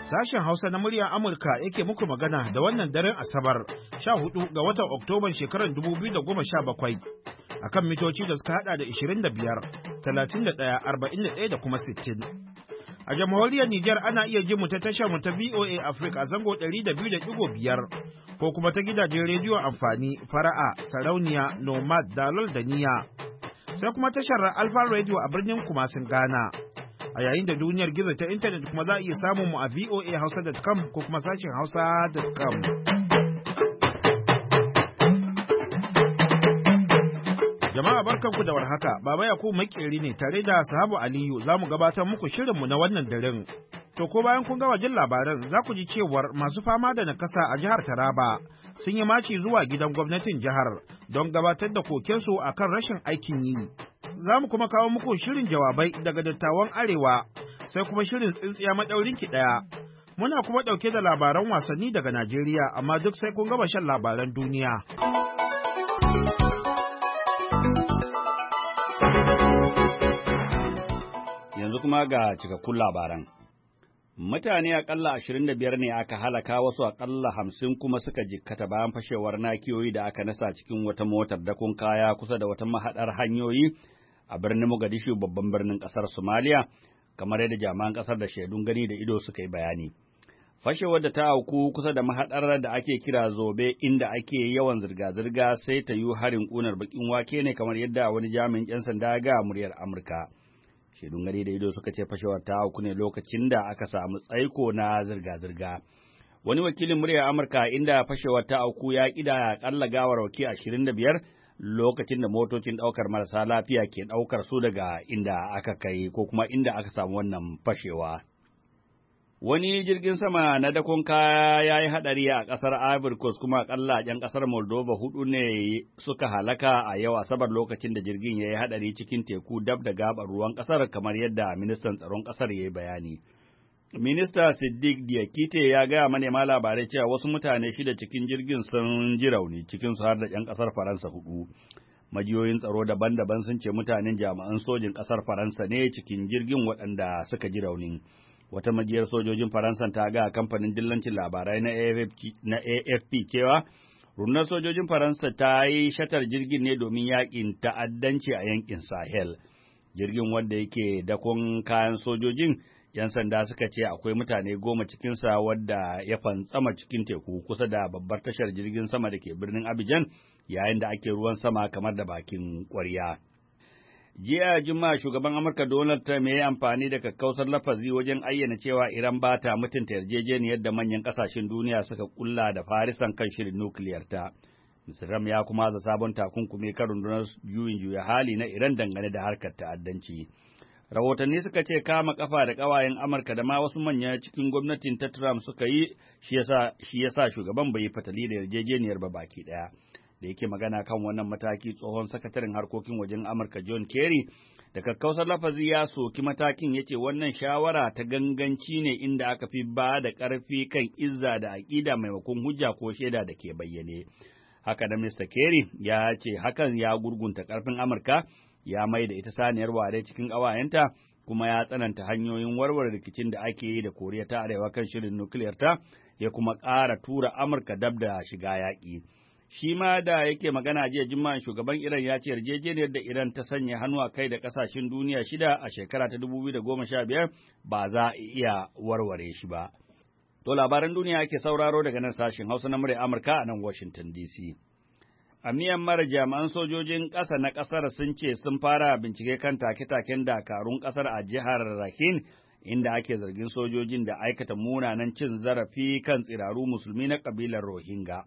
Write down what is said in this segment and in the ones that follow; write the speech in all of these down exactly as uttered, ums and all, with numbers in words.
Sashen Hausa na muryar Amurka yake muku magana da wannan daren Asabar sha hudu ga watan Oktoban shekarar dubu biyu da goma sha bakwai akan mitoci da suka hada da ishirin da biyar, talatin da ɗaya, arba'in da ɗaya da kuma sittin. A jamhuriyar Nijar ana iya jin mu ta tashar mu ta V O A Africa zango ɗari da biyu da ɗigo biyar ko kuma ta gidajen rediyo amfani Fara'a, Sarauniya, Nomad, Dalol da Niya. Sai kuma tashar Alfa Radio a birnin Kumasin Ghana. A yayin da duniyar gizo ta intanet kuma za a iya samun mu a v o a hausa dot com ko kuma sashen hausa dot com. Jama'a barkanku da warhaka, Baba Yakubu Makeri ne tare da Sahabu Aliyu za mu gabatar muku shirinmu na wannan daren. To ko bayan kun ga wajen labaran za ku ji cewar masu fama da nakasa a jihar Taraba sun yi maci zuwa gidan gwamnatin jihar don gabatar da kokensu akan rashin aikin yi. Za mu kuma kawo muku shirin jawabai daga dattawan Arewa, sai kuma shirin tsintsiya maɗaurin ki ɗaya. Muna kuma ɗauke da labaran wasanni daga Najeriya, amma duk sai kun gama shan labaran duniya. Yanzu kuma ga cikakkun labaran. Mutane aƙalla ashirin da biyar ne aka halaka, wasu aƙalla hamsin kuma suka jikkata bayan fashewar nakiyoyi da aka nasa cikin wata motar dakon kaya kusa da wata mahaɗar hanyoyi a birnin Mogadishu, babban birnin ƙasar Somalia, kamar yadda jami'an ƙasar da shaidun gani da ido suka yi bayani. Fashewar da ta auku kusa da mahaɗar da ake kira Zobe, inda ake yawan zirga-zirga, sai ta yi harin ƙunar baƙin wake ne, kamar yadda wani jami'in ƴan sanda ga muryar Amurka. Shaidun gani da ido suka ce fashewar ta auku ne lokacin da aka samu tsaiko na zirga-zirga. Wani wakilin muryar Amurka inda fashewar ta auku ya ƙidaya aƙalla gawarwaki ashirin da biyar lokacin da motocin ɗaukar marasa lafiya ke ɗaukar su daga inda aka kai ko kuma inda aka samu wannan fashewa. Wani jirgin sama na dakon kaya ya yi haɗari a ƙasar Ivory Coast, kuma aƙalla ‘yan ƙasar Moldova hudu ne suka halaka a yau Asabar lokacin da jirgin ya yi haɗari cikin teku dab da gaɓar ruwan ƙasar, kamar yadda ministan tsaron ƙasar ya yi bayani. Minista Siddiq Diakite ya gaya manema labarai cewa wasu mutane shida cikin jirgin sun ji rauni, cikinsu har da ‘yan ƙasar Faransa hudu. Majiyoyin tsaro daban-daban sun ce mutanen jami'an sojin ƙasar Faransa ne cikin jirgin waɗanda suka ji raunin. Wata majiyar sojojin Faransa ta ga kamfanin dillancin labarai na A F P cewa rundunar sojojin Faransa ta yi shatar jirgin ne domin yaƙin ta'addanci a yankin Sahel. Jirgin wanda yake dakon kayan sojojin, ‘yan sanda suka ce akwai mutane goma cikinsa wadda ya fantsama cikin teku kusa da babbar tashar jirgin sama da ke birnin Abidjan yayin da ake ruwan sama kamar da bakin ƙwarya. Jiya Juma'a shugaban Amurka Donald Trump ya yi amfani da kakkausar lafazi wajen ayyana cewa Iran ba ta mutunta yarjejeniyar da manyan ƙasashen duniya suka kulla da Farisan kan shirin nukiliyar ta. mister Trump ya kuma haza sabon takunkumi kan rundunar juyin juya hali na Iran dangane da harkar ta'addanci. Rahotanni suka ce kama kafa da ƙawayen Amurka da ma wasu manya cikin gwamnatin ta Trump suka yi shi yasa shi yasa shugaban bai yi fatali da yarjejeniyar ba baki ɗaya. Da yake magana kan wannan mataki, tsohon sakataren harkokin wajen Amurka John Kerry da kakkausar lafazi ya soki matakin, yace wannan shawara ta ganganci ne inda aka fi ba da ƙarfi kan izza da aƙida maimakon hujja ko shaida da ke bayyane. Haka da mister Kerry ya ce hakan ya gurgunta ƙarfin Amurka, ya mai da ita saniyar ware cikin ƙawayenta, kuma ya tsananta hanyoyin warware rikicin da ake yi da Koriya ta Arewa kan shirin nukiliyar ta, ya kuma ƙara tura Amurka dab da shiga yaƙi. Shi ma da yake magana jiya Juma'a, shugaban Iran ya ce yarjejeniyar da Iran ta sanya hannu a kai da ƙasashen duniya shida a shekara ta dubu biyu da goma sha biyar ba za a iya warware shi ba. To labaran duniya ake sauraro daga nan sashen Hausa na murya Amurka a nan Washington D C. A Myanmar, jami'an sojojin ƙasa na ƙasar sun ce sun fara bincike kan take-taken dakarun ƙasar a jihar Rakhine, inda ake zargin sojojin da aikata munanan cin zarafi kan tsiraru musulmi na ƙabilar Rohingya.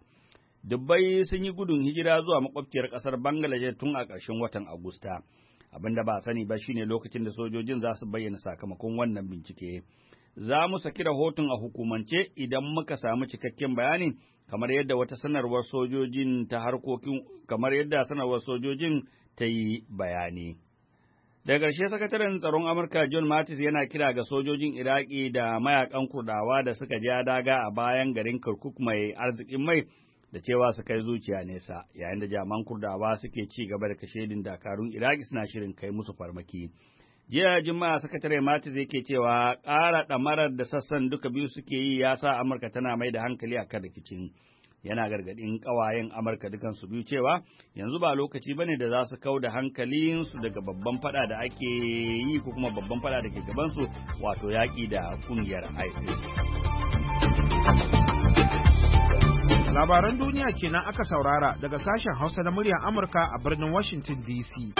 Dubbai sun yi gudun hijira zuwa makwabciyar ƙasar Bangladesh tun a ƙarshen watan Agusta. Abin da ba sani ba shine lokacin da sojojin za su bayyana sakamakon wannan bincike. Za mu saki rahoton a hukumance idan muka samu cikakken bayani, kamar yadda wata sanarwar sojojin ta harkokin kamar yadda sanarwar sojojin ta yi bayani. Daga ƙarshe, sakataren tsaron Amurka John Mattis yana kira ga sojojin Iraki da mayakan Kurdawa da suka ja daga a bayan garin Kirkuk mai arzikin mai da cewa su kai zuciya nesa, yayin da jaman Kurdawa suke ci gaba da kashedin dakarun Iraki suna shirin kai musu farmaki. Jiya Juma'a Sakatare Mattis yake cewa ƙara ɗamarar da sassan duka biyu suke yi ya sa Amurka tana mai da hankali a kan rikicin. Yana gargaɗin ƙawayen Amurka dukansu biyu cewa yanzu ba lokaci bane da za su kau da hankalinsu daga babban fada da ake yi ko kuma babban fada da ke gabansu wato yaƙi da ƙungiyar ISIS. Labaran duniya kenan aka saurara daga sashen Hausa na muryar Amurka a birnin Washington D C.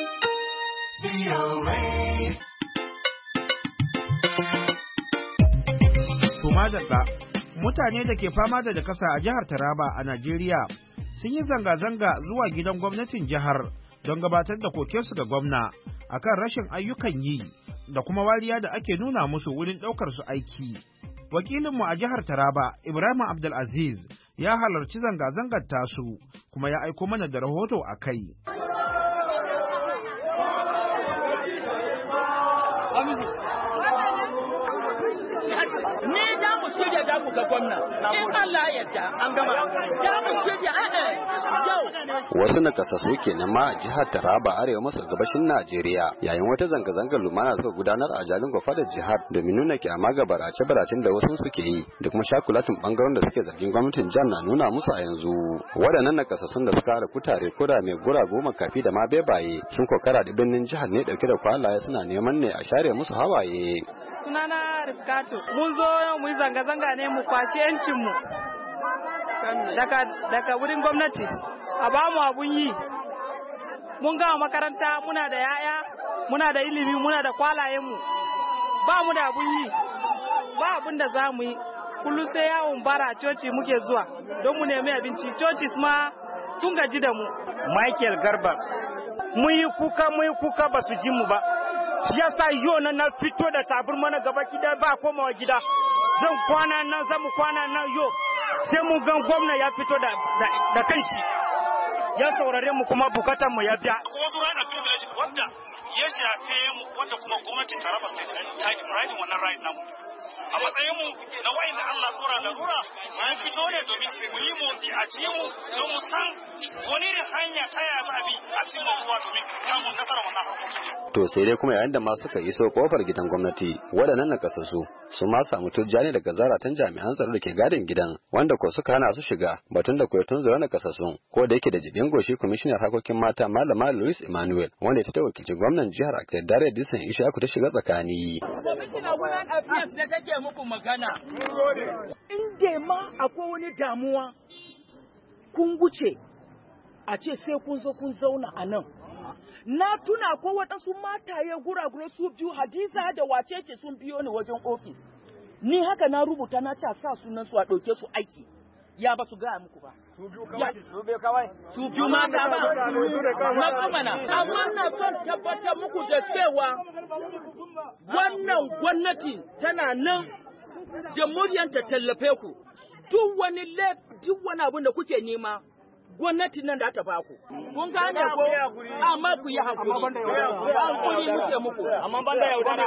Tuma da mutane da ke fama da nakasa a jihar Taraba a Najeriya sun yi zanga-zanga zuwa gidan gwamnatin jihar don gabatar da kokensu ga gwamna akan rashin ayyukan yi da kuma wariya da ake nuna musu wurin ɗaukar su aiki. Wakilinmu a jihar Taraba, Ibrahim Abdulaziz, ya halarci zanga-zangar tasu kuma ya aiko mana da rahoto a kai. Ni da mu shirya da mu ga gwamna. In Allah ya yarda an gama. Da mu shirya a'a yau. Wasu nakasassu kenan ma a jihar Taraba arewa maso gabashin Najeriya yayin wata zanga-zangar lumana suka gudanar a Jalingo fadar jihar domin nuna kyama ga barace-baracen da wasu suke yi da kuma shakulatin bangaren da suke zargin gwamnatin jihar na nuna musu a yanzu. Waɗannan nakasassun da suka hada kutare kura mai gura goma kafi da ma bebaye sun kokara da birnin jihar ne dauke da kwalaye suna neman ne a share musu hawaye. Sunana Rifkatu, mun zo mu yi zanga-zanga ne mu kwashi 'yancinmu daga daga wurin gwamnati a ba mu abun yi. Mun gama makaranta, muna da yaya, muna da ilimi, muna da kwalayenmu, ba mu da abun yi, ba abun da za mu yi. Kullum sai yawon bara coci muke zuwa don mu nemi abinci. Coci ma sun gaji da mu. Michael Garba, mun yi kuka mun yi kuka ba su ji mu ba. Shi yasa yau na na fito da taburma na gaba gida ba komawa gida. Zan kwana nan zamu kwana nan yau sai mu gan gwamna ya fito da da kanshi. Ya saurare mu kuma bukatar mu ya biya. Wasu rana privilege wanda ya shafe mu wanda kuma gwamnati Taraba State ta yi riding wannan right namu. A matsayin mu na wayin da Allah tsora da rura mun fito ne domin mu yi motsi a ci mu don mu san wani da hanya ta yaya za a bi a cikin mabuwa domin samun nasarar wannan harkokin. To sai dai kuma yayin da ma suka iso kofar gidan gwamnati waɗannan nakasassu su ma samu tujjani daga zaratan jami'an tsaro da ke gadin gidan wanda ko suka hana su shiga batun da koyatun zura nakasassun ko da yake da jibin goshi kwamishinar harkokin mata malama Louis Emmanuel wanda ta wakilci gwamnan jihar Akta Dare Disan Ishaku ta shiga tsakani. Kwamishinar wurin affairs da take muku magana. In dai ma akwai wani damuwa kun wuce a ce sai kun zo kun zauna a nan. Na tuna ko waɗansu mataye guragure su biyu Hadiza da wacece sun biyo ni wajen ofis. Ni haka na rubuta na ce sa sunan su a ɗauke su aiki. Ya ba su gaya muku ba. Su biyu kawai. Su biyu mata ba. Na kuma na. Amma na son tabbatar muku da cewa wannan gwamnati tana nan da muryanta tallafe ku. Duk wani lef, duk wani abin da kuke nema. Gwamnatin nan da ta baku. Kun gane ko? Amma ku yi hakuri. Hakuri muke muku. Amma ban da yaudara.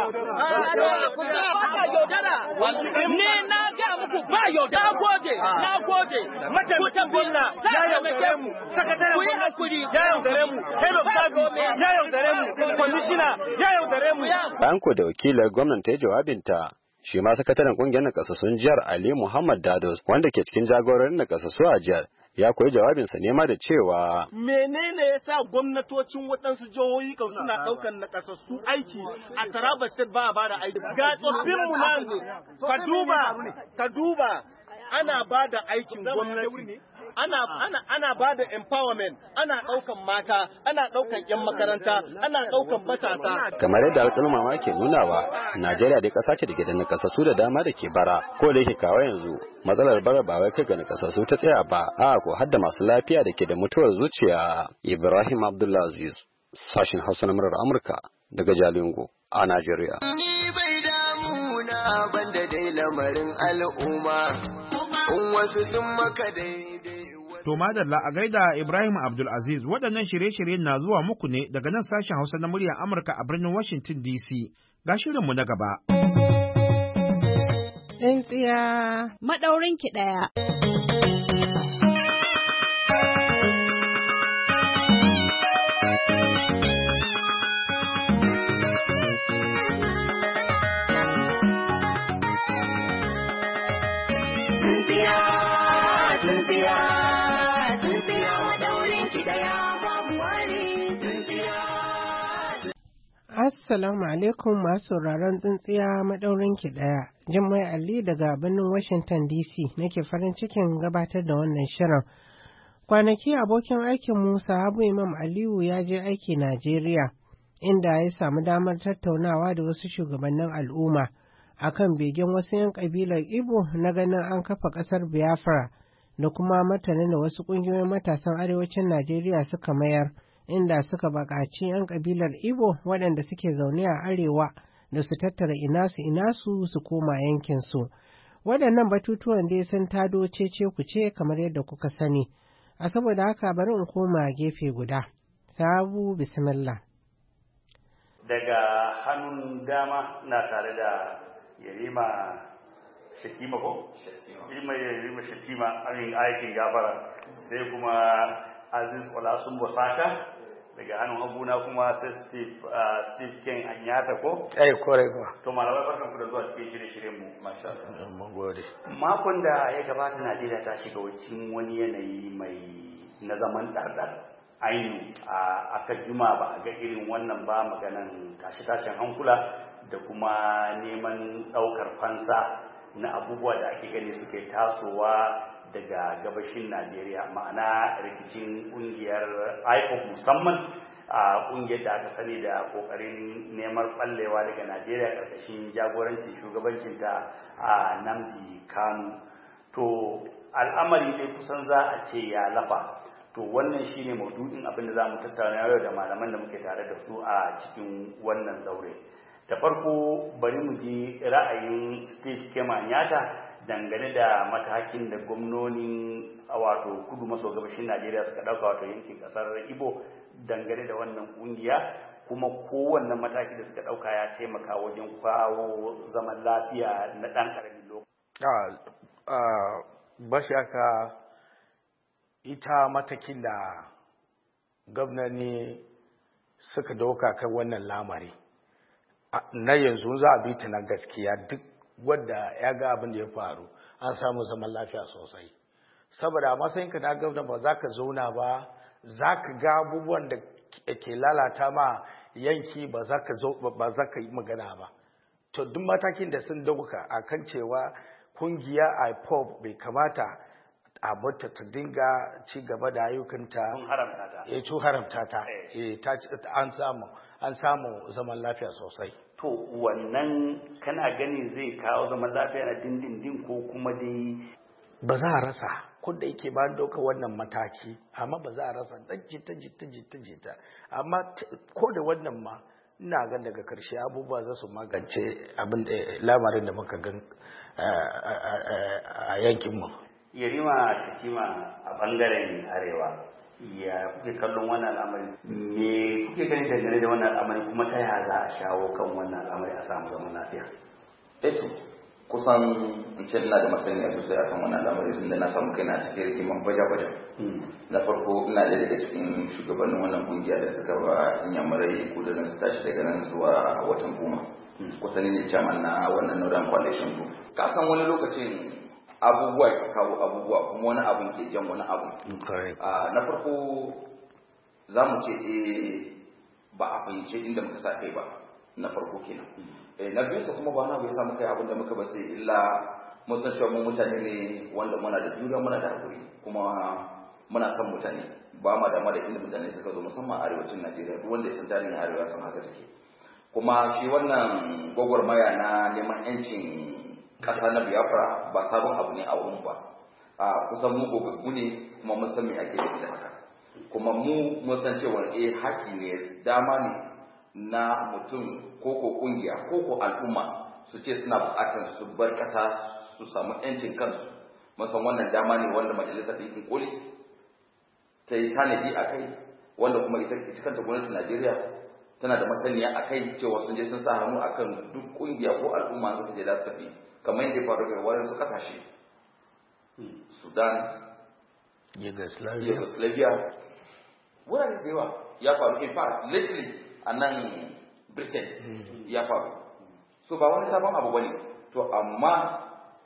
Ba yaudara. Ne na ga muku ba yaudara. Na gode. Na gode. Ku tabbilla. Ya yaudare mu. Ku yi hakuri. Ya yaudare mu. Hello Sabi. Ya yaudare mu. Commissioner. Ya yaudare mu. Bayan ko da wakilar gwamnati ta yi jawabinta shi ma sakataren kungiyar nakasassun jihar Ali Muhammad Dados wanda ke cikin jagororin nakasassu a jihar ya koyi jawabinsa nema da cewa menene yasa gwamnatocin waɗansu jihohi kan suna ɗaukar nakasassu aiki a Taraba State ba ba da aiki ga tsoffin mu nan ka duba ka duba ana ba da aikin gwamnati ana ana ana ba da empowerment ana ɗaukan mata ana ɗaukan yan makaranta ana ɗaukan matasa kamar yadda alƙaluma ma ke nunawa Najeriya dai ƙasa ce da ke da nakasassu da dama da ke bara ko da yake kawo yanzu matsalar bara ba wai kai ga nakasassu ta tsaya ba a ko har da masu lafiya da ke da mutuwar zuciya. Ibrahim Abdulaziz sashin Hausa na murar Amurka daga Jalingo a Najeriya. Ni bai damuna banda dai lamarin al'umma in wasu sun maka daidai. To madalla a gaida Ibrahim Abdulaziz waɗannan shirye-shirye na zuwa muku ne daga nan sashen Hausa na muryar Amurka a birnin Washington D C. Ga shirinmu na gaba. Tsintsiya maɗaurinki ɗaya. Assalamu alaikum masu sauraron tsintsiya maɗaurin ki ɗaya. Jummai Ali daga birnin Washington D C nake farin cikin gabatar da wannan shirin. Kwanaki abokin aikin Musa Habu Imam Aliyu ya je aiki Najeriya, inda ya samu damar tattaunawa da wasu shugabannin al'umma akan begen wasu 'yan ƙabilar Igbo na ganin an kafa ƙasar Biafra da kuma martanin da wasu ƙungiyoyin matasan arewacin Najeriya suka mayar. Inda suka buƙaci 'yan ƙabilar Igbo waɗanda suke zaune a arewa da su tattara inasu inasu su koma yankinsu. Waɗannan batutuwan dai sun tado cece kuce kamar yadda kuka sani. A saboda haka bari in koma gefe guda. Sabu bismillah. Daga hannun dama na tare da Yarima Shatima ko? Shatima Yarima Shatima amin aikin gafara. Sai kuma Aziz Olasun Bosaka. Daga hannun haguna kuma sai Steve Steve King Anyata ko? Eh kore ko. To malamai barkan ku da zuwa cikin shirye-shiryen mu. Masha Allah. Mun gode. Makon da ya gabata Najeriya ta shiga cikin wani yanayi mai na zaman dardar. Ainu a aka juma ba a ga irin wannan ba maganan tashi-tashin hankula da kuma neman daukar fansa na abubuwa da ake gani suke tasowa daga gabashin Najeriya, ma'ana rikicin kungiyar I P O B musamman a kungiyar da aka sani da kokarin neman ballewa daga Najeriya karkashin jagorancin shugabancinta a Nnamdi Kanu. To al'amari dai kusan za a ce ya lafa. To wannan shine maudu'in abin da za mu tattauna yau da malaman da muke tare da su a cikin wannan zaure. Da farko bari mu ji ra'ayin Steve Kemanyata dangane da matakin da gwamnonin wato kudu maso gabashin Najeriya suka dauka wato yankin kasar Igbo dangane da wannan kungiya, kuma kowanne mataki da suka dauka ya taimaka wajen kawo zaman lafiya na dan karamin lokaci. Ah, ba shaka ita matakin da gwamnati suka dauka kan wannan lamari na yanzu za a bi ta na gaskiya. Duk wadda ya ga abin da ya faru an samu zaman lafiya sosai, saboda a matsayinka na gwamna ba za ka zauna ba, za ka ga abubuwan da ke lalata ma yanki ba za ka yi magana ba. To duk matakin da sun dauka a kan cewa kungiya I P O B bai kamata a bata ta dinga ci gaba da ayyukanta, ya ci haramta ta, an samu an samu zaman lafiya sosai. To wannan kana gani zai kawo zaman lafiya na dindindin ko kuma dai ba za a rasa, ko da yake ba doka wannan mataki, amma ba za a rasa dan jita jita jita jita, amma ko da wannan ma ina gan daga karshe abubuwa za su magance abin da lamarin da muka gan a yankinmu. Yarima Shatima a bangaren arewa ya kuke kallon wannan al'amari, me kuke gani dangane da wannan al'amari, kuma ta yaya za a shawo kan wannan al'amari a samu zaman lafiya? Eto kusan in ce ina da masaniya sosai akan wannan al'amari tun da na samu kaina cikin rikiman baja-baja. Na farko ina da daga cikin shugabannin wannan kungiya da suka ba inyamurai kudurin su tashi daga nan zuwa watan goma. Kusan ne chairman na wannan Northern Coalition Group. Ka san wani lokacin abubuwa ke kawo abubuwa kuma wani abun ke jan wani abu. Na farko za mu ce eh ba a fahimce inda muka sa kai ba, na farko kenan. Na biyu kuma ba na bai samu kai abin da muka ba sai illa mun san cewa mu mutane ne wanda muna da juriya, muna da hakuri, kuma muna kan mutane, ba ma da mara inda mutane suka zo musamman arewacin Najeriya. Duk wanda ya san tarihin arewa kan haka take. Kuma shi wannan gwagwarmaya na neman yancin ƙasa na Biafra ba sabon abu ne a wurin ba. A kusan mu gogaggu ne kuma mun san me ake nufi da haka. Kuma mu mun san cewa eh haƙi ne, dama ne na mutum ko ko kungiya ko ko al'umma su ce suna buƙatar su bar ƙasa su samu yancin kansu. Mun san wannan dama ne wanda majalisar ɗinkin koli ta yi tanadi a kai, wanda kuma ita kanta gwamnatin Najeriya tana da masaniya a kai cewa sun je sun sa hannu akan duk kungiya ko al'umma suka je da su tafi, kamar yadda ya faru da wayansu kasashe, Sudan, Yugoslavia, wurare da yawa ya faru. In fact, lately a nan Britain ya faru. So ba wani sabon abu bane. To amma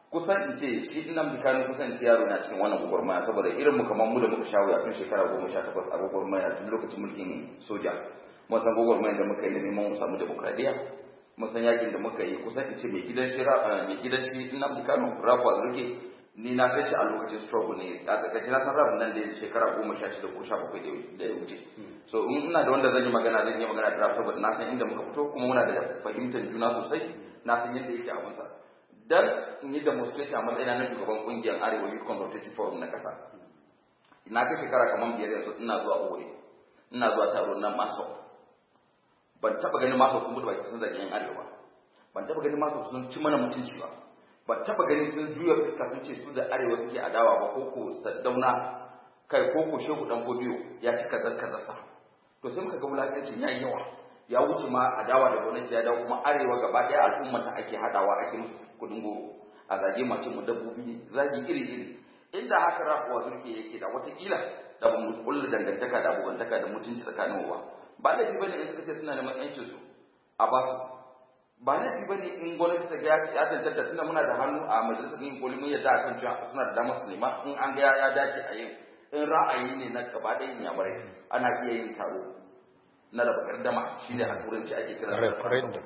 kusan in ce shi ina Kanu kusan ce yaro na cikin wannan gwagwarmaya saboda irin mu kamar mu da muka shawo a tun shekara goma sha takwas a gwagwarmaya tun lokacin mulkin soja mun san gwagwarmaya da muka yi da neman mu samu demokradiyya mun san yakin da muka yi kusan in ce mai gidan shi mai gidan shi ina Kanu Rafa Zurke ni na kai shi a lokacin struggle ne a tsakanin na san rabin nan da shekara goma sha shida ko sha bakwai da ya wuce so in ina da wanda zan yi magana zan yi magana da Rafa saboda na san inda muka fito kuma muna da fahimtar juna sosai na san yadda yake abunsa dan in yi demonstration a matsayin na shugaban kungiyar Arewa Youth Consultative Forum na kasa ina kai shekara kamar biyar yanzu ina zuwa Owerri ina zuwa taro na maso ban taba ganin maso sun gudu baki sun zage yan Arewa ban taba ganin maso sun ci mana mutunci ba ban taba ganin sun juya fuska sun ce su da Arewa suke adawa ba ko ko Saddauna kai ko ko Shehu Dan Fodiyo ya ci kazar kazarsa to sai muka ga wulakancin yayi yawa ya wuce ma adawa da gwamnati ya dawo kuma Arewa gaba ɗaya al'ummata ake hadawa ake musu kudin goro a zage mace mu dabbobi ne zagi iri iri inda haka Rafuwa Zurke yake da watakila da ba mu kullu dangantaka da abokantaka da mutunci tsakanin uwa ba laifi bane in suka ce suna neman yancin su a ba su ba laifi bane in gwamnati ta ga ya cancanta tunda muna da hannu a majalisar yin koli mun yadda akan cewa suna da damar su nema in an ga ya dace a yin in ra'ayi ne na gaba ɗaya yamurai ana iya yin taro na raba gardama shine a turanci ake kira referendum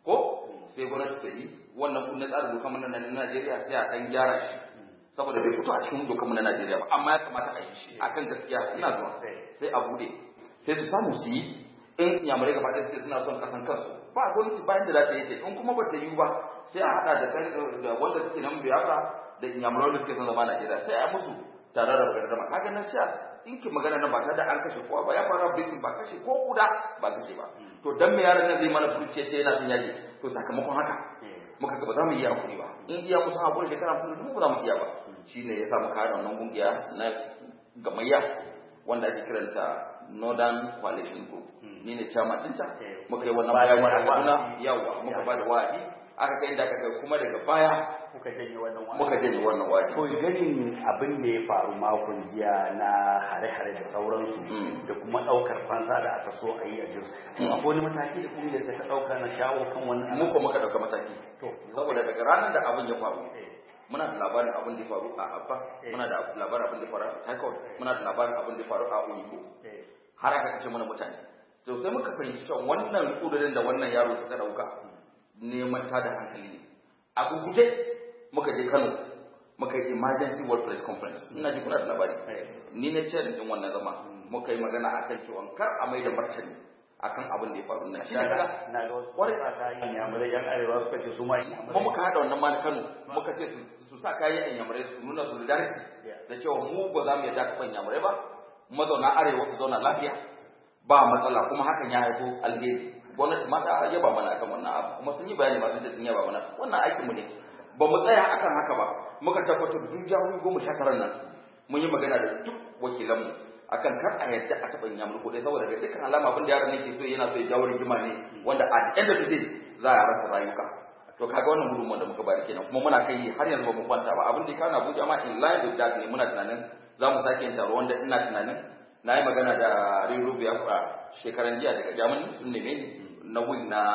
ko sai gwamnati ta yi wannan kundin tsarin dokar mu na Najeriya sai a dan gyara shi saboda bai fito a cikin dokar mu na Najeriya ba amma ya kamata a yi shi akan gaskiya ina zuwa sai a bude sai su samu su yi in yamurai gaba ɗaya suke suna son kasan kansu ba gwamnati bayan da za ta yi ce in kuma ba ta yi ba sai a haɗa da da wanda suke nan Biafra da yamurai da suke son zama Najeriya sai a musu tare da gardama kaga nan sai in ki magana nan ba ta da an kashe kowa ba ya fara bitin ba kashe ko kuda ba kashe ba to dan me yaran nan zai mana furuce ce yana son yaji to sakamakon haka muka ga ba za mu iya hakuri ba in iya musu hakuri shekara hamsin ba za mu iya ba shine ya sa muka haɗa wannan kungiya na gamayya wanda ake kiranta Northern Coalition Group ni ne chairman ɗinta muka yi wannan bayani a Kaduna yawa muka ba da wa'adi aka kai da aka kai kuma daga baya muka janye wannan wa'adi muka janye wannan wa'adi to ganin abin da ya faru makon jiya na hare-hare da sauransu da kuma ɗaukar fansa da aka so a yi a Jos akwai wani mataki da kungiyar ta ɗauka na shawo kan wannan mu ko muka ɗauka mataki to saboda daga ranar da abin ya faru muna da labarin abin da ya faru a Abba muna da labarin abin da ya faru a Taikon muna da labarin abin da ya faru a Oyinbo har aka kace mana mutane to sai muka fahimci cewa wannan kudurin da wannan yaro suka dauka neman ta da hankali ne a guguje muka je Kano muka yi emergency world press conference ina ji kuna da labari ni ne chair din wannan zama muka yi magana akan cewa kar a mai da martani akan abin da ya faru nan shi ne kaga na ga wani tsaka yin yamurai yan arewa suka ce su ma kuma muka hada wannan ma na Kano muka ce su sa kayan yan yamurai su nuna solidarity da cewa mu ba za mu yarda ka ban yamurai ba mazauna arewa su zauna lafiya ba matsala kuma hakan ya haifo alheri gwamnati ma ta yaba mana akan wannan abu kuma sun yi bayani ba sun ce sun yaba mana wannan aikin mu ne ba mu tsaya akan haka ba muka tabbatar duk jihohi goma sha tara nan mun yi magana da duk wakilan mu akan kar a yadda a taɓa yin yamur kuɗi saboda ga dukkan alama abin da yaron yake so yana so ya jawo rigima ne wanda a the end of the day za a rasa rayuka to kaga wannan gudunmuwan da muka bari kenan kuma muna kai har yanzu ba mu kwanta ba abin da ya kawo Abuja ma in line with that ne muna tunanin za mu sake yin taro wanda ina tunanin na yi magana da Rero Biafra shekaran jiya daga Germany sun neme ni na win na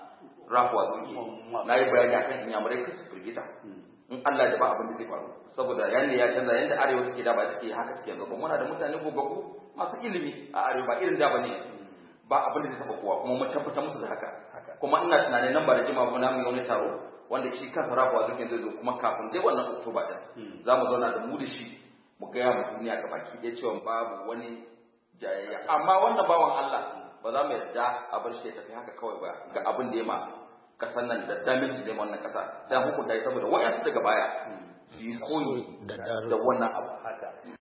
Rafuwa Zurke na yi bayani akan inyamurai kasu firgita in Allah da ba abin da zai faru saboda yanda ya canza yanda arewa suke da ba suke haka suke yanzu muna da mutane gogaggu masu ilimi a arewa ba irin da ba ne ba abin da zai saba kowa kuma mun tabbatar musu da haka kuma ina tunanin nan ba da jima muna mu wani taro wanda shi kansa Rafuwa Zurke zai zo kuma kafin dai wannan Oktoba din za mu zauna da mu da shi mu gaya mu duniya ga baki ɗaya cewa babu wani jayayya amma wannan bawan Allah ba za mu yarda a bar shi ya tafi haka kawai ba ga abin da ya ma kasan nan da damage da wannan kasa sai an hukunta shi saboda wayansu daga baya su yi koyi da wannan abu haka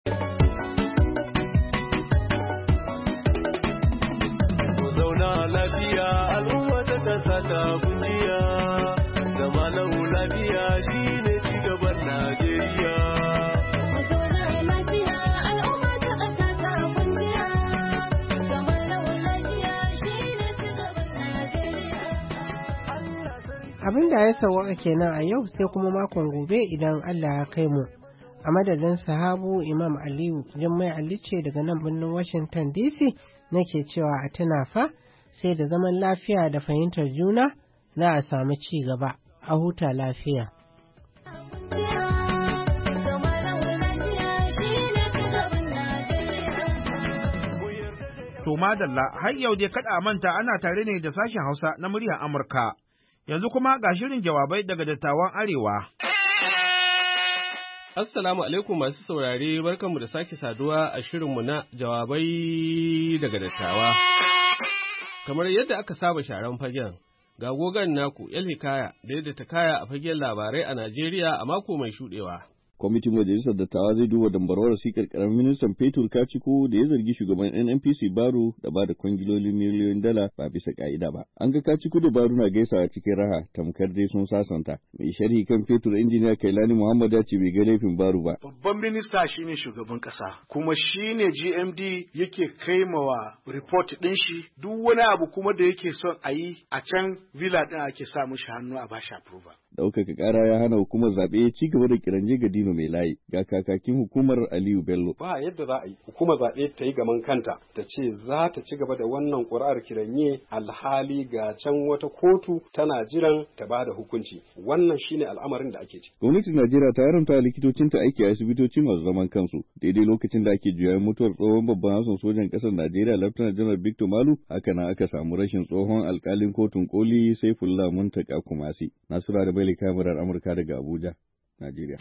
zauna lafiya al'umma ta kasa ta kujiya zama lau lafiya shine ci gaban Najeriya abin da ya sauwaka kenan a yau sai kuma makon gobe idan Allah ya kai mu a madadin sahabu Imam Aliyu Jummai Ali ce daga nan birnin Washington D C nake cewa a tuna fa sai da zaman lafiya da fahimtar juna za a samu ci gaba a huta lafiya. To madalla har yau dai kada manta ana tare ne da sashen Hausa na muryar Amurka. Yanzu kuma ga shirin jawabai daga dattawan Arewa. Assalamu alaikum masu saurare, barkanmu da sake saduwa a shirinmu na jawabai daga dattawa. Kamar yadda aka saba sharan fagen, ga gogon naku El Hikaya da yadda ta kaya a fagen labarai a Najeriya a mako mai shuɗewa. Kwamitin Majalisar Dattawa zai duba dambarwar wasikar karamin ministan Fetur Kaciko da ya zargi shugaban N N P C Baro da ba da kwangilolin miliyoyin dala ba bisa ka'ida ba. An ga Kaciko da Baro na gaisawa cikin raha tamkar dai sun sasanta. Mai sharhi kan Fetur injiniya Kailani Muhammad ya ce bai ga laifin Baro ba. Babban minista shine shugaban kasa kuma shine G M D yake kaimawa report din shi duk wani abu kuma da yake son a yi a can villa din ake sa mishi hannu a bashi approval. Ɗaukaka ƙara ya hana hukumar zaɓe ci gaba da kiranje ga Dino mai layi ga kakakin hukumar Aliyu Bello. Ba yadda za a yi hukumar zaɓe ta yi gaman kanta ta ce za ta ci gaba da wannan ƙuri'ar kiranye alhali ga can wata kotu tana jiran ta ba da hukunci. Wannan shine al'amarin da ake ci. Gwamnatin Najeriya ta haramta likitocinta aiki a asibitoci masu zaman kansu daidai lokacin da ake juyayin mutuwar tsohon babban hasan sojan ƙasar Najeriya Laftanar Janar Victor Malu haka nan aka samu rashin tsohon alƙalin kotun koli Saifullah Muntaka Kumasi. Nasura da Baili kamarar Amurka daga Abuja, Najeriya.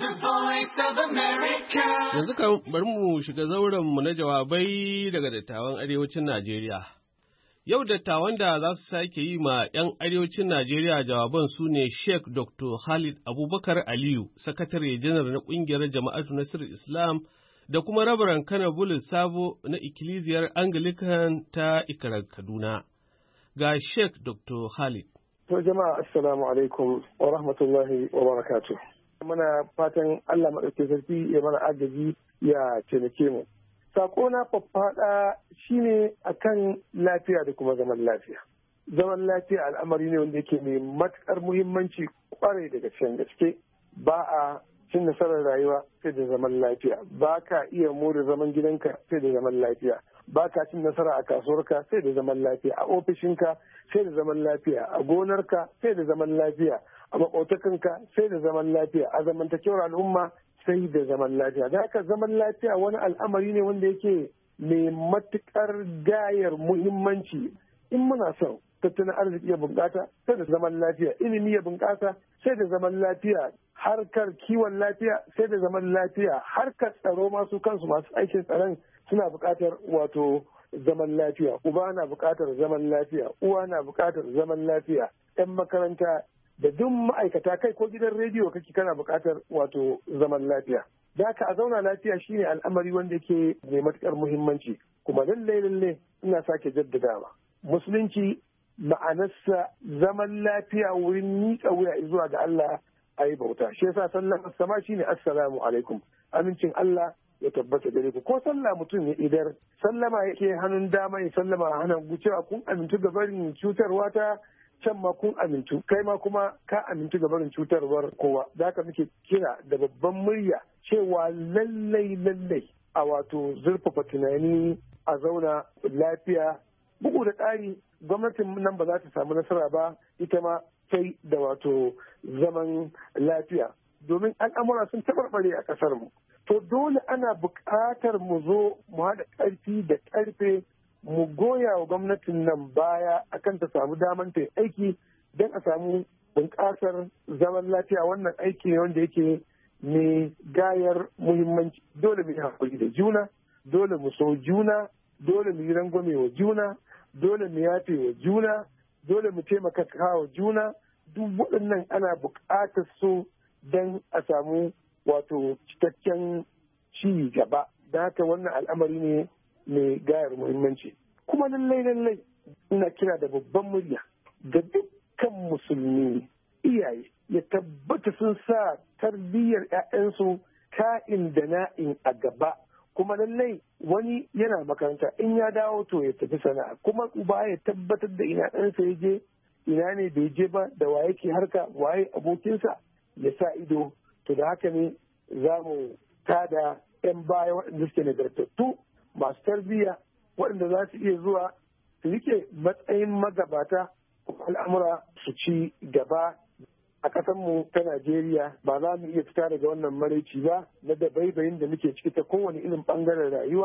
Yanzu kan bari mu shiga zauren mu na jawabai daga dattawan arewacin Najeriya. Yau dattawan da za su sake yi ma 'yan arewacin Najeriya jawaban su ne Sheikh Doctor Khalid Abubakar Aliyu, Sakatare Janar na ƙungiyar Jama'atu Nasir Islam da kuma Rabaran Kana Bulus Sabo na Ikkiliziyar Anglican ta Ikrar Kaduna. Ga Sheikh Doctor Khalid. To jama'a assalamu alaikum wa rahmatullahi wa barakatuh. Muna fatan Allah maɗauki sarki ya mana agaji ya taimake mu. Sako na faffaɗa shine akan lafiya da kuma zaman lafiya. Zaman lafiya al'amari ne wanda yake mai matuƙar muhimmanci kwarai daga cikin gaske. Ba a cin nasarar rayuwa sai da zaman lafiya. Ba ka iya more zaman gidanka sai da zaman lafiya. Ba ka cin nasara a kasuwarka sai da zaman lafiya, a ofishinka sai da zaman lafiya, a gonarka sai da zaman lafiya, a maƙotakanka sai da zaman lafiya, a zamantakewar al'umma sai da zaman lafiya. Da haka zaman lafiya wani al'amari ne wanda yake mai matuƙar gayar muhimmanci. In muna son tattalin arziki ya bunƙasa sai da zaman lafiya, ilimi ya bunƙasa sai da zaman lafiya, harkar kiwon lafiya sai da zaman lafiya, harkar tsaro masu kansu masu aikin tsaron suna buƙatar wato zaman lafiya, uba na buƙatar zaman lafiya, uwa na buƙatar zaman lafiya, 'yan makaranta da duk ma'aikata kai ko gidan rediyo kake kana buƙatar wato zaman lafiya. Da haka a zauna lafiya shine al'amari wanda yake mai matuƙar muhimmanci. Kuma lallai lallai ina sake jaddadawa. Musulunci ma'anarsa zaman lafiya wurin miƙa wuya zuwa ga Allah a yi bauta. Shi yasa sallama sama shine assalamu alaikum. Amincin Allah ya tabbata gare ku. Ko sallah mutum ya idar sallama yake hannun dama ya sallama hannun gucewa kun amintu ga barin cutarwa ta can ma kun amintu kai ma kuma ka amintu ga barin cutarwar kowa. Da haka muke kira da babban murya cewa lallai lallai a wato zurfafa tunani a zauna lafiya. Bugu da ƙari gwamnatin nan ba za ta samu nasara ba ita ma sai da wato zaman lafiya domin al'amura sun tabarbare a ƙasar mu. To dole ana buƙatar mu zo mu haɗa ƙarfi da ƙarfe mu goya wa gwamnatin nan baya akan ta samu daman ta aiki don a samu bunƙasar zaman lafiya. Wannan aiki ne wanda yake mai gayar muhimmanci. Dole mu yi haƙuri da juna, dole mu so juna, dole mu yi rangwame wa juna, dole mu yafe wa juna, dole mu taimaka wa juna. Duk waɗannan ana buƙatar su don a samu wato cikakken ci gaba. Da haka wannan al'amari ne mai gayar muhimmanci. Kuma lallai lallai ina kira da babban murya ga dukkan musulmi iyaye ya tabbata sun sa tarbiyyar 'ya'yansu ka'in da na'in a gaba. Kuma lallai wani yana makaranta in ya dawo to ya tafi sana'a, kuma uba ya tabbatar da ina ɗansa ya je ina ne bai je ba, da waye ke harka, waye abokinsa, ya sa ido. To da haka ne za mu tada 'yan baya waɗanda suke nagartattu masu tarbiyya waɗanda za su iya zuwa su rike matsayin magabata kuma al'amura su ci gaba. A ƙasarmu ta Najeriya ba za mu iya fita daga wannan maraici ba na da baibayin da muke ciki ta kowane irin ɓangaren rayuwa.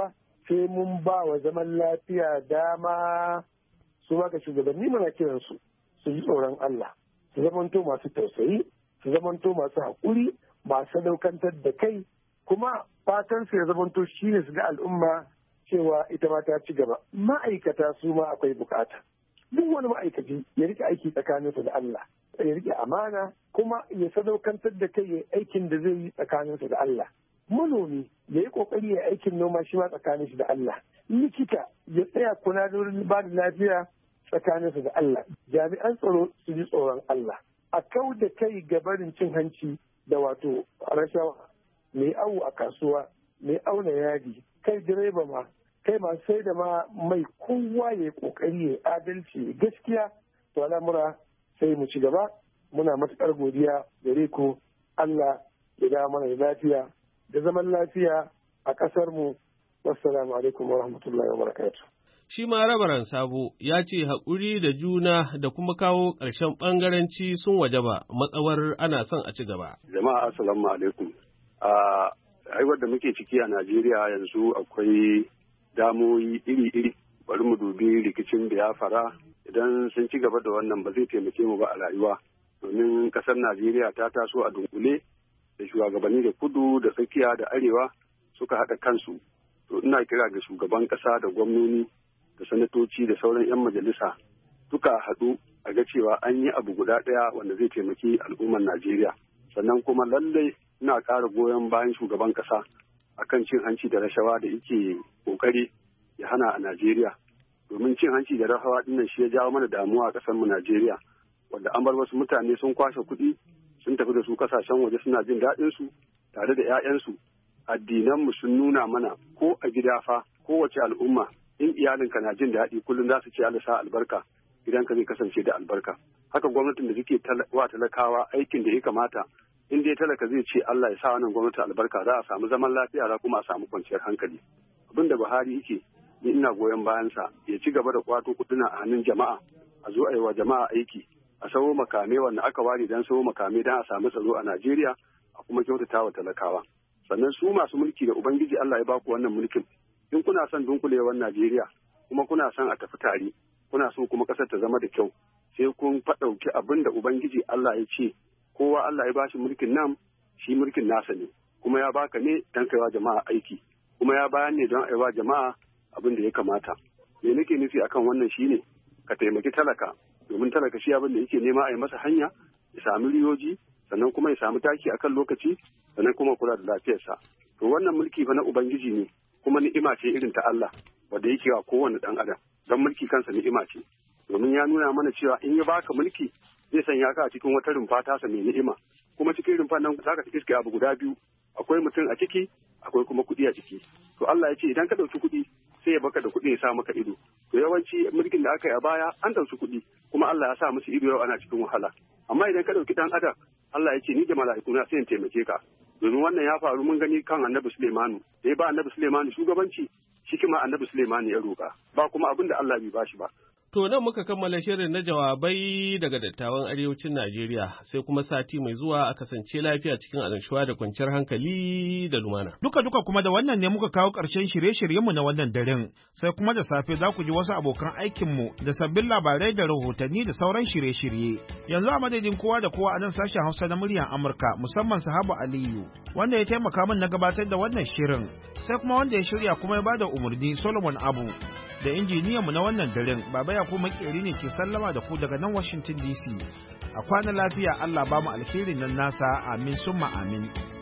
sai mun ba wa zaman lafiya dama. Su ma ga shugabanni muna kiransu su ji tsoron Allah, su zamanto masu tausayi, su zamanto masu haƙuri, masu sadaukantar da kai, kuma fatan su ya zamanto shi ne su ga al'umma cewa ita ma ta ci gaba. Ma'aikata su ma akwai bukata. Duk wani ma'aikaci ya rike aiki tsakaninsa da Allah, ya rike amana, kuma ya sadaukantar da kai ya aikin da zai yi tsakaninsa da Allah. Manomi ya yi kokari ya aikin noma shi ma tsakanin shi da Allah. Likita ya tsaya kula da wurin ba da lafiya tsakaninsa da Allah. Jami'an tsaro su ji tsoron Allah. A kau da kai ga barin cin hanci da wato rashawa, mai awu a kasuwa, mai auna yadi, kai direba ma, kai masu sai da ma mai, kowa ya kokari ya adalci gaskiya, to al'amura sai mu ci gaba. Muna matuƙar godiya gare ku. Allah ya da mana lafiya da zaman lafiya a ƙasar mu. Wassalamu alaikum wa rahmatullahi wa barakatuh. Shi ma Rabaran Sabo ya ce haƙuri da juna da kuma kawo ƙarshen ɓangaranci sun wajaba matsawar ana son a ci gaba. Jama'a assalamu alaikum. A aiwar da muke ciki a Najeriya yanzu akwai damoyi iri-iri. Bari mu dubi rikicin Biafra, idan sun ci gaba da wannan ba zai taimake mu ba a rayuwa. Domin ƙasar Najeriya ta taso a dunkule da shugabanni da kudu da tsakiya da arewa suka haɗa kansu. To ina kira ga shugaban ƙasa da gwamnoni da sanatoci da sauran 'yan majalisa duka haɗu a ga cewa an yi abu guda ɗaya wanda zai taimaki al'ummar Najeriya. Sannan kuma lallai ina ƙara goyon bayan shugaban ƙasa akan cin hanci da rashawa da yake ƙoƙari ya hana a Najeriya. Domin cin hanci da rashawa ɗinnan shi ya jawo mana damuwa a ƙasar mu Najeriya, wanda an bar wasu mutane sun kwashe kuɗi sun tafi da su ƙasashen waje suna jin daɗin su tare da 'ya'yansu. Addinanmu sun nuna mana ko a gida fa kowace al'umma in iyalinka na jin daɗi kullum za su ce Allah sa albarka, idan ka zai kasance da albarka. Haka gwamnatin da suke wa talakawa aikin da ya kamata, in dai talaka zai ce Allah ya sa wannan gwamnati albarka, za a samu zaman lafiya, za kuma a samu kwanciyar hankali. Abin da Buhari yake ni ina goyon bayansa, ya ci gaba da kwato kuɗina a hannun jama'a, a zo a yi wa jama'a aiki, a sawo makamai wanda aka ware don sawo makamai don a samu tsaro a Najeriya, a kuma kyautata wa talakawa. Sannan su masu mulki da Ubangiji Allah ya baku wannan mulkin, in kuna son dunkulewar Najeriya kuma kuna son a tafi tare, kuna so kuma ƙasar ta zama da kyau, sai kun faɗauki abin da Ubangiji Allah ya ce, kowa Allah ya bashi mulkin nan, shi mulkin nasa ne, kuma ya baka ne don kaiwa jama'a aiki, kuma ya bayan ne don aiwa jama'a abin da ya kamata. Me nake nufi akan wannan shine ka taimaki talaka, domin talaka shi abin da yake nema a yi masa hanya, ya sami riyoji, sannan kuma ya samu taki akan lokaci, sannan kuma kula da lafiyarsa. To wannan mulki fa na Ubangiji ne, kuma ni'ima ce irin ta Allah wanda yake wa kowane ɗan adam. Don mulki kansa ni'ima ce, domin ya nuna mana cewa in ya baka mulki zai sanya ka a cikin wata rumfa tasa mai ni'ima, kuma cikin rumfan nan zaka iske abu guda biyu, akwai mutum a ciki, akwai kuma kuɗi a ciki. To Allah ya ce idan ka ɗauki kuɗi sai ya baka da kuɗi ya sa maka ido. To yawanci mulkin da aka yi a baya an ɗauki kuɗi, kuma Allah ya sa musu ido yau ana cikin wahala. Amma idan ka ɗauki ɗan adam, Allah ya ce ni da mala'ikuna sai in taimake ka. Domin wannan ya faru mun gani kan Annabi Suleimanu, da ya ba Annabi Suleimanu shugabanci, shi kuma Annabi Suleimanu ya roƙa, ba kuma abin da Allah bai bashi ba. To nan muka kammala shirin na jawabai daga dattawan arewacin Najeriya, sai kuma sati mai zuwa a kasance lafiya cikin annashuwa da kwanciyar hankali da lumana. Duka-duka kuma da wannan ne muka kawo ƙarshen shirye-shiryenmu na wannan daren, sai kuma da safe za ku ji wasu abokan aikinmu da sabbin labarai da rahotanni da sauran shirye-shirye. Yanzu a madadin kowa da kowa a nan sashen Hausa na muryar Amurka, musamman Sahabu Aliyu, wanda ya taimaka min na gabatar da wannan shirin, sai kuma wanda ya shirya kuma ya bada umarni Solomon Abu. Da injiniyanmu na wannan daren, Baba Yakubu Makeri ne ke sallama da ku daga nan Washington D C. A kwana lafiya, Allah ba mu alherin nan nasa, amin summa amin.